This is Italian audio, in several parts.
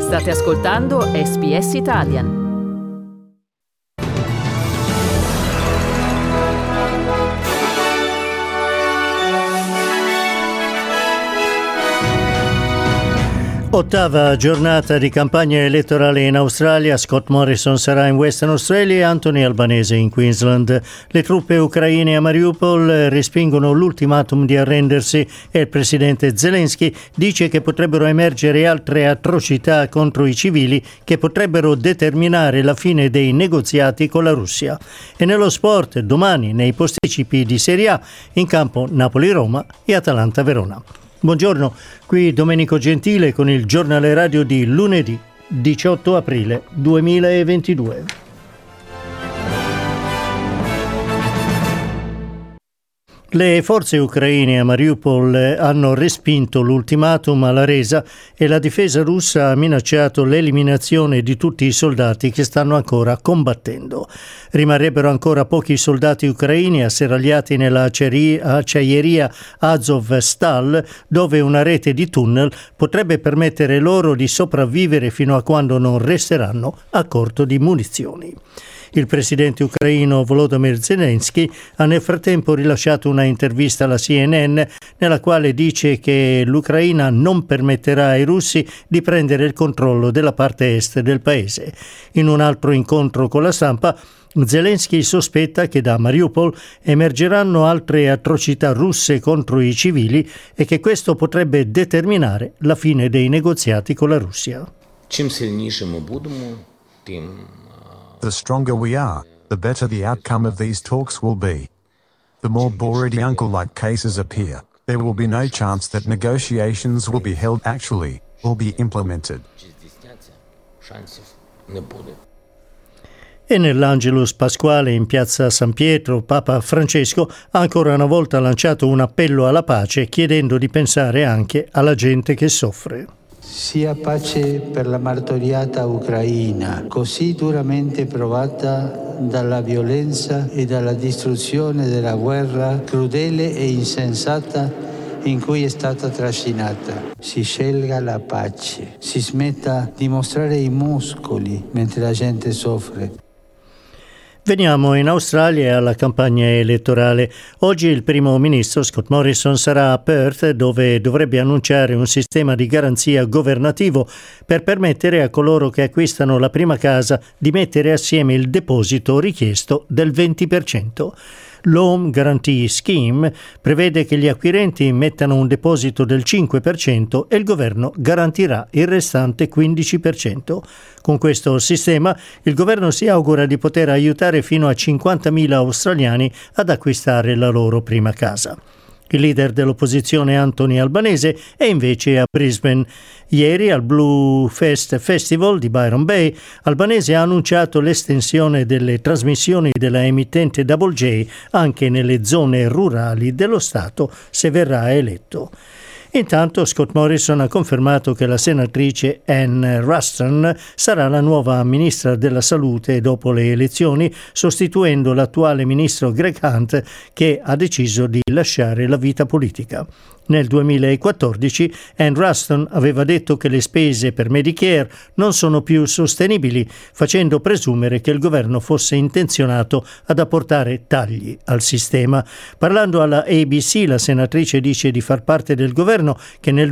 State ascoltando SBS Italian. Ottava giornata di campagna elettorale in Australia. Scott Morrison sarà in Western Australia e Anthony Albanese in Queensland. Le truppe ucraine a Mariupol respingono l'ultimatum di arrendersi e il presidente Zelensky dice che potrebbero emergere altre atrocità contro i civili che potrebbero determinare la fine dei negoziati con la Russia. E nello sport, domani nei posticipi di Serie A, in campo Napoli-Roma e Atalanta-Verona. Buongiorno, qui Domenico Gentile con il giornale radio di lunedì 18 aprile 2022. Le forze ucraine a Mariupol hanno respinto l'ultimatum alla resa e la difesa russa ha minacciato l'eliminazione di tutti i soldati che stanno ancora combattendo. Rimarrebbero ancora pochi soldati ucraini asserragliati nella acciaieria Azovstal, dove una rete di tunnel potrebbe permettere loro di sopravvivere fino a quando non resteranno a corto di munizioni. Il presidente ucraino Volodymyr Zelensky ha nel frattempo rilasciato una intervista alla CNN nella quale dice che l'Ucraina non permetterà ai russi di prendere il controllo della parte est del paese. In un altro incontro con la stampa, Zelensky sospetta che da Mariupol emergeranno altre atrocità russe contro i civili e che questo potrebbe determinare la fine dei negoziati con la Russia. The stronger we are, the better the outcome of these talks will be. The more Borody uncle-like cases appear, there will be no chance that negotiations will be held actually, or be implemented. E nell'Angelus Pasquale in piazza San Pietro, Papa Francesco ha ancora una volta lanciato un appello alla pace, chiedendo di pensare anche alla gente che soffre. Sia pace per la martoriata Ucraina, così duramente provata dalla violenza e dalla distruzione della guerra crudele e insensata in cui è stata trascinata. Si scelga la pace, si smetta di mostrare i muscoli mentre la gente soffre. Veniamo in Australia e alla campagna elettorale. Oggi il primo ministro Scott Morrison sarà a Perth, dove dovrebbe annunciare un sistema di garanzia governativo per permettere a coloro che acquistano la prima casa di mettere assieme il deposito richiesto del 20%. L'Home Guarantee Scheme prevede che gli acquirenti mettano un deposito del 5% e il governo garantirà il restante 15%. Con questo sistema il governo si augura di poter aiutare fino a 50.000 australiani ad acquistare la loro prima casa. Il leader dell'opposizione Anthony Albanese è invece a Brisbane. Ieri al Blue Fest Festival di Byron Bay, Albanese ha annunciato l'estensione delle trasmissioni della emittente Double J anche nelle zone rurali dello Stato se verrà eletto. Intanto Scott Morrison ha confermato che la senatrice Anne Ruston sarà la nuova ministra della salute dopo le elezioni, sostituendo l'attuale ministro Greg Hunt, che ha deciso di lasciare la vita politica. Nel 2014 Anne Ruston aveva detto che le spese per Medicare non sono più sostenibili, facendo presumere che il governo fosse intenzionato ad apportare tagli al sistema. Parlando alla ABC, la senatrice dice di far parte del governo che nel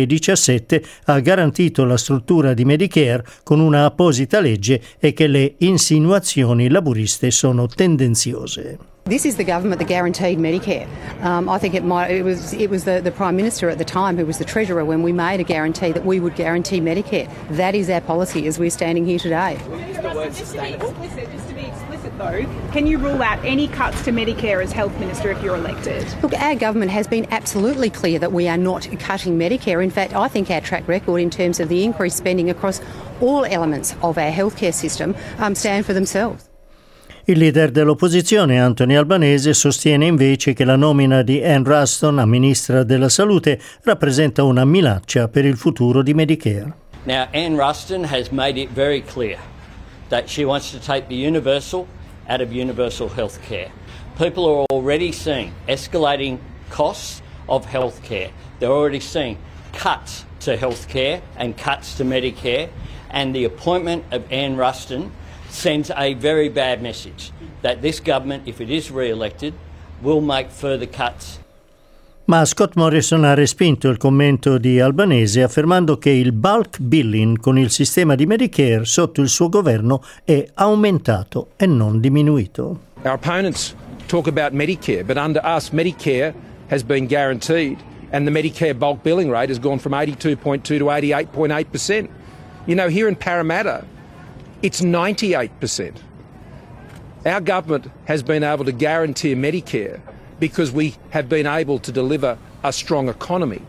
2017 ha garantito la struttura di Medicare con una apposita legge e che le insinuazioni laburiste sono tendenziose. This is the government that guaranteed Medicare. I think it was the Prime Minister at the time who was the Treasurer when we made a guarantee that we would guarantee Medicare. That is our policy as we're standing here today. The word sustainable. Just to be explicit though, can you rule out any cuts to Medicare as Health Minister if you're elected? Look, our government has been absolutely clear that we are not cutting Medicare. In fact, I think our track record in terms of the increased spending across all elements of our healthcare system stand for themselves. Il leader dell'opposizione, Anthony Albanese, sostiene invece che la nomina di Anne Ruston a ministra della Salute rappresenta una minaccia per il futuro di Medicare. Now, Anne Ruston has made it very clear that she wants to take the universal out of universal health care. People are already seeing escalating costs of health care. They're already seeing cuts to healthcare and cuts to Medicare, and the appointment of Anne Ruston sends a very bad message that this government, if it is re-elected, will make further cuts. Ma Scott Morrison ha respinto il commento di Albanese affermando che il bulk billing con il sistema di Medicare sotto il suo governo è aumentato e non diminuito. Our opponents talk about Medicare, but under us Medicare has been guaranteed and the Medicare bulk billing rate has gone from 82.2 to 88.8%. You know, here in Parramatta, it's 98%. Our government has been able to guarantee Medicare because we have been able to deliver a strong economy.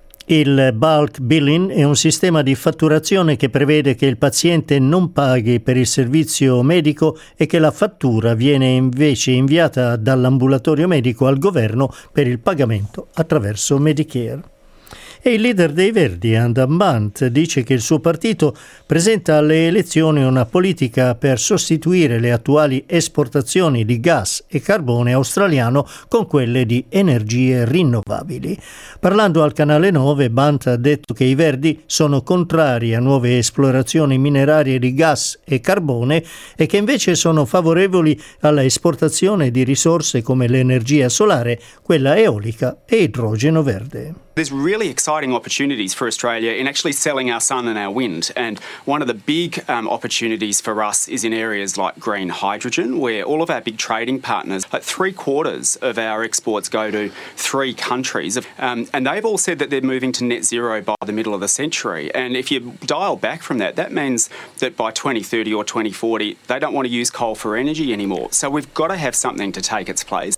Il bulk billing è un sistema di fatturazione che prevede che il paziente non paghi per il servizio medico e che la fattura viene invece inviata dall'ambulatorio medico al governo per il pagamento attraverso Medicare. E il leader dei Verdi, Adam Bant, dice che il suo partito presenta alle elezioni una politica per sostituire le attuali esportazioni di gas e carbone australiano con quelle di energie rinnovabili. Parlando al Canale 9, Bant ha detto che i Verdi sono contrari a nuove esplorazioni minerarie di gas e carbone e che invece sono favorevoli alla esportazione di risorse come l'energia solare, quella eolica e idrogeno verde. There's really exciting opportunities for Australia in actually selling our sun and our wind, and one of the big opportunities for us is in areas like green hydrogen, where all of our big trading partners, like 3/4 of our exports go to 3 countries, and they've all said that they're moving to net zero by the middle of the century. And if you dial back from that, that means that by 2030 or 2040 they don't want to use coal for energy anymore. So we've got to have something to take its place.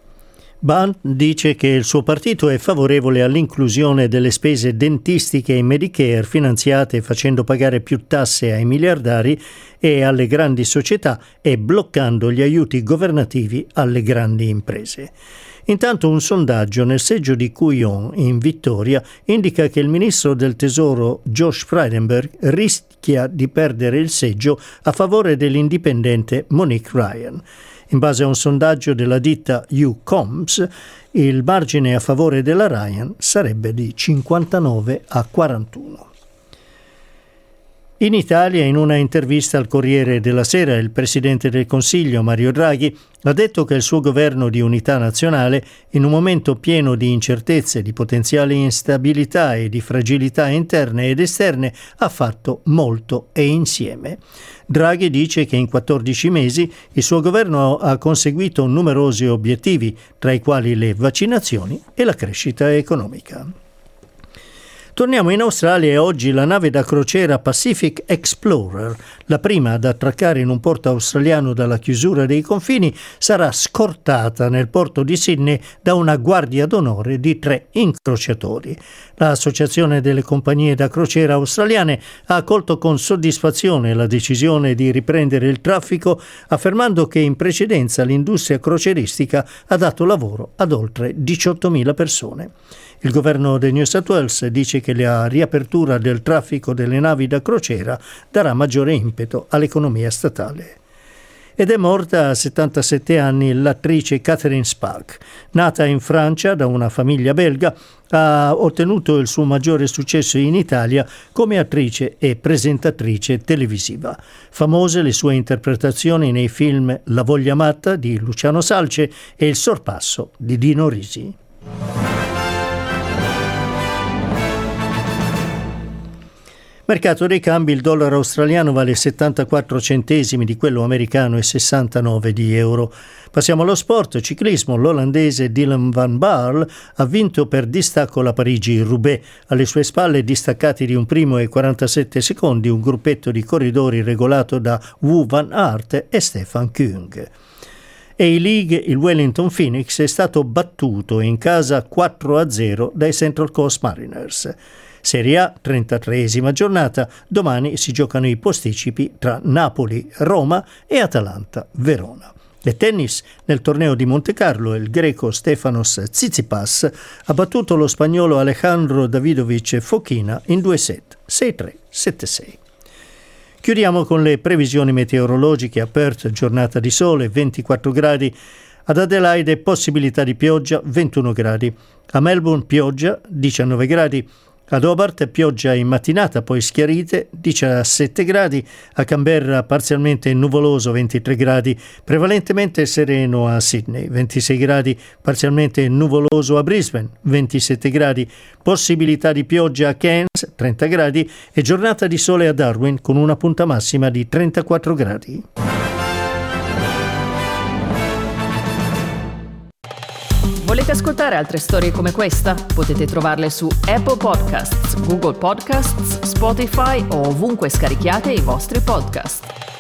Bant dice che il suo partito è favorevole all'inclusione delle spese dentistiche in Medicare finanziate facendo pagare più tasse ai miliardari e alle grandi società e bloccando gli aiuti governativi alle grandi imprese. Intanto un sondaggio nel seggio di Kooyong in Victoria indica che il ministro del Tesoro Josh Frydenberg rischia di perdere il seggio a favore dell'indipendente Monique Ryan. In base a un sondaggio della ditta UComs, il margine a favore della Ryan sarebbe di 59-41. In Italia, in una intervista al Corriere della Sera, il Presidente del Consiglio, Mario Draghi, ha detto che il suo governo di unità nazionale, in un momento pieno di incertezze, di potenziali instabilità e di fragilità interne ed esterne, ha fatto molto e insieme. Draghi dice che in 14 mesi il suo governo ha conseguito numerosi obiettivi, tra i quali le vaccinazioni e la crescita economica. Torniamo in Australia e oggi la nave da crociera Pacific Explorer, la prima ad attraccare in un porto australiano dalla chiusura dei confini, sarà scortata nel porto di Sydney da una guardia d'onore di 3 incrociatori. L'Associazione delle compagnie da crociera australiane ha accolto con soddisfazione la decisione di riprendere il traffico, affermando che in precedenza l'industria crocieristica ha dato lavoro ad oltre 18.000 persone. Il governo di New South Wales dice che la riapertura del traffico delle navi da crociera darà maggiore impeto all'economia statale. Ed è morta a 77 anni l'attrice Catherine Spaak. Nata in Francia da una famiglia belga, ha ottenuto il suo maggiore successo in Italia come attrice e presentatrice televisiva. Famose le sue interpretazioni nei film La voglia matta di Luciano Salce e Il sorpasso di Dino Risi. Mercato dei cambi: il dollaro australiano vale 74 centesimi di quello americano e 69 di euro. Passiamo allo sport. Ciclismo: l'olandese Dylan van Baarle ha vinto per distacco la Parigi-Roubaix. Alle sue spalle, distaccati di un primo e 47 secondi, un gruppetto di corridori regolato da Wout van Aert e Stefan Kung. A-League: il Wellington Phoenix è stato battuto in casa 4-0 dai Central Coast Mariners. Serie A, 33esima giornata, domani si giocano i posticipi tra Napoli, Roma e Atalanta, Verona. E tennis: nel torneo di Montecarlo il greco Stefanos Tsitsipas ha battuto lo spagnolo Alejandro Davidovich Fokina in 2 set, 6-3, 7-6. Chiudiamo con le previsioni meteorologiche. A Perth giornata di sole, 24 gradi, ad Adelaide possibilità di pioggia, 21 gradi, a Melbourne pioggia, 19 gradi, Ad Hobart pioggia in mattinata, poi schiarite, 17 gradi. A Canberra parzialmente nuvoloso, 23 gradi. Prevalentemente sereno a Sydney, 26 gradi. Parzialmente nuvoloso a Brisbane, 27 gradi. Possibilità di pioggia a Cairns, 30 gradi. E giornata di sole a Darwin con una punta massima di 34 gradi. Volete ascoltare altre storie come questa? Potete trovarle su Apple Podcasts, Google Podcasts, Spotify o ovunque scarichiate i vostri podcast.